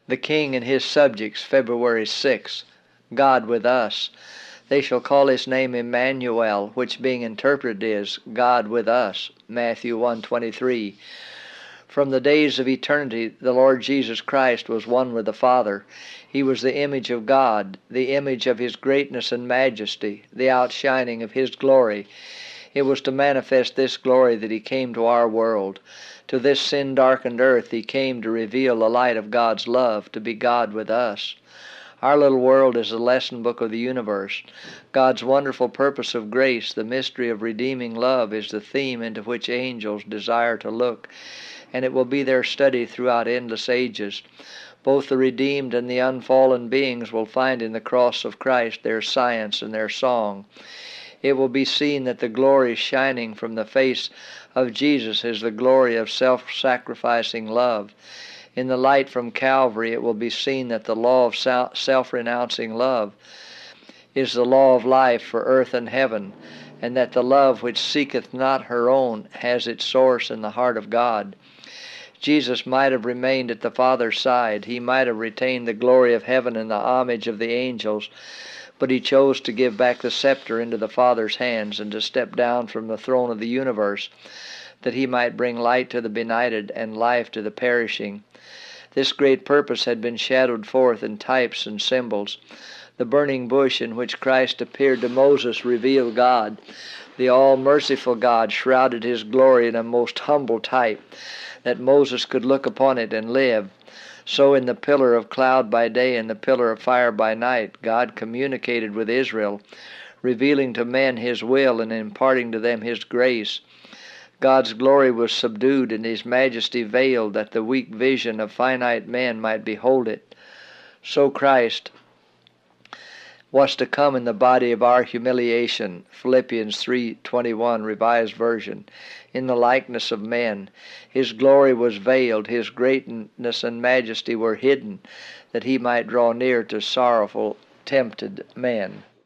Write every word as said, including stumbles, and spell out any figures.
The King and his subjects, February sixth. God with us. They shall call his name Emmanuel, which being interpreted is God with us, Matthew one twenty-three. From the days of eternity, the Lord Jesus Christ was one with the Father. He was the image of God, the image of his greatness and majesty, the outshining of his glory. It was to manifest this glory that he came to our world. To this sin-darkened earth he came to reveal the light of God's love, to be God with us. Our little world is the lesson book of the universe. God's wonderful purpose of grace, the mystery of redeeming love, is the theme into which angels desire to look, and it will be their study throughout endless ages. Both the redeemed and the unfallen beings will find in the cross of Christ their science and their song. It will be seen that the glory shining from the face of Jesus is the glory of self-sacrificing love. In the light from Calvary, it will be seen that the law of self-renouncing love is the law of life for earth and heaven, and that the love which seeketh not her own has its source in the heart of God. Jesus might have remained at the Father's side. He might have retained the glory of heaven and the homage of the angels, but he chose to give back the scepter into the Father's hands and to step down from the throne of the universe, that he might bring light to the benighted and life to the perishing. This great purpose had been shadowed forth in types and symbols. The burning bush in which Christ appeared to Moses revealed God. The all-merciful God shrouded his glory in a most humble type, that Moses could look upon it and live. So in the pillar of cloud by day and the pillar of fire by night, God communicated with Israel, revealing to men his will and imparting to them his grace. God's glory was subdued and his majesty veiled, that the weak vision of finite men might behold it. So Christ was to come in the body of our humiliation, Philippians three twenty-one, Revised Version, in the likeness of men. His glory was veiled, his greatness and majesty were hidden, that he might draw near to sorrowful, tempted men.